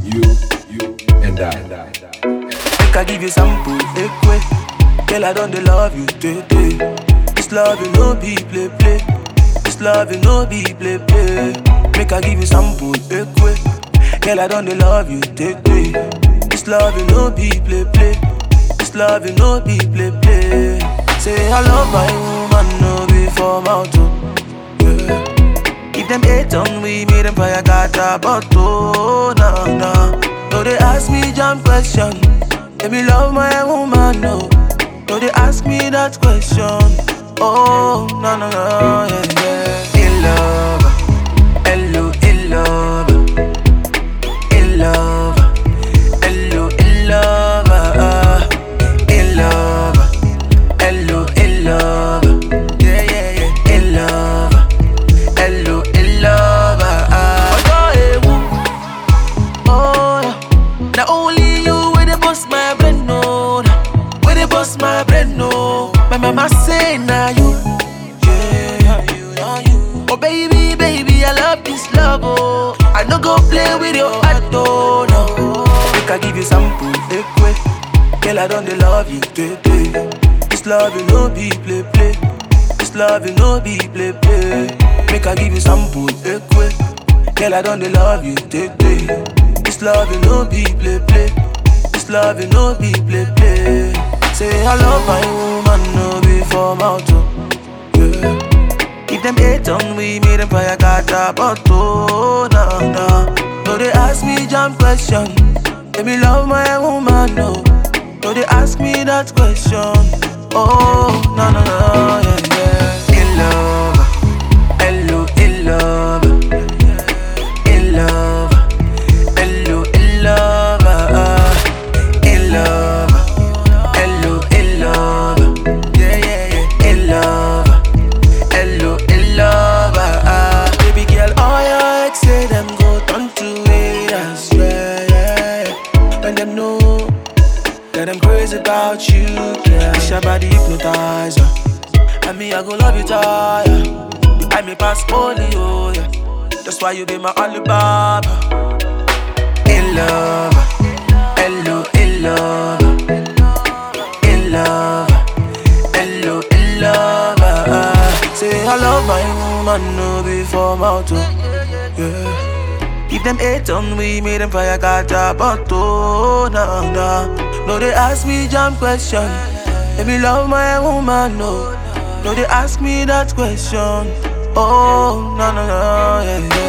you, and I. Make I give you sample, ekwe. Girl, I don't love you, today. This love you no be play play. This love you no be play play. Make I give you sample, ekwe. Girl, I don't love you, today. This love you no be play play. This love you no be play play. Say I love my woman, no be for mouth, yeah. If them hate on we, made them fire got a bottle, nah, nah. No, they ask me jam question. Let me love my woman, no. No, they ask me that question. Oh, no, no, no, yeah, yeah. In love, hello, in love. In love, hello, in love. In love, hello, in love. Yeah, yeah, yeah. In love, hello, in love. Oh, yeah. Now only you where they bust my brain, no. Where they bust my brain, no. My mama say now you, yeah, you. Oh baby, baby, I love this love, oh. I no go play with your heart, oh, no. Make I give you sample, ekwe. Girl, I don't love you, today. This love you no be play play. This love you no be play play. Make I give you sample, ekwe. Girl, I don't love you, today. This love you no be play play. This love you no be play play. Say I love my woman, no be for mouth, yeah. If them hate on we, made them fire got a bottle, nah, nah. No, they ask me jam question. Let me love my woman, no. No, they ask me that question. Oh, no, no, no, yeah, yeah. In love, hello, in love. In love, hello, in love. In love, hello, in love. Yeah, yeah, yeah. In love, hello, in love. Baby girl, all your ex say them go turn to haters, yeah, yeah, yeah. When them know that I'm crazy about you, yeah. It's your body hypnotizer, and me I go love you tired. I may pass only, oh yeah. That's why you be my Alibaba. In love, hello, in love. In love, hello, in love. Say I love my woman, no be for mouth, yeah. If them hate on we, made them fire got a bottle, nah, nah. No, they ask me jam question. Let me love my woman, no. No, they ask me that question. Oh, no, no, no, yeah, yeah.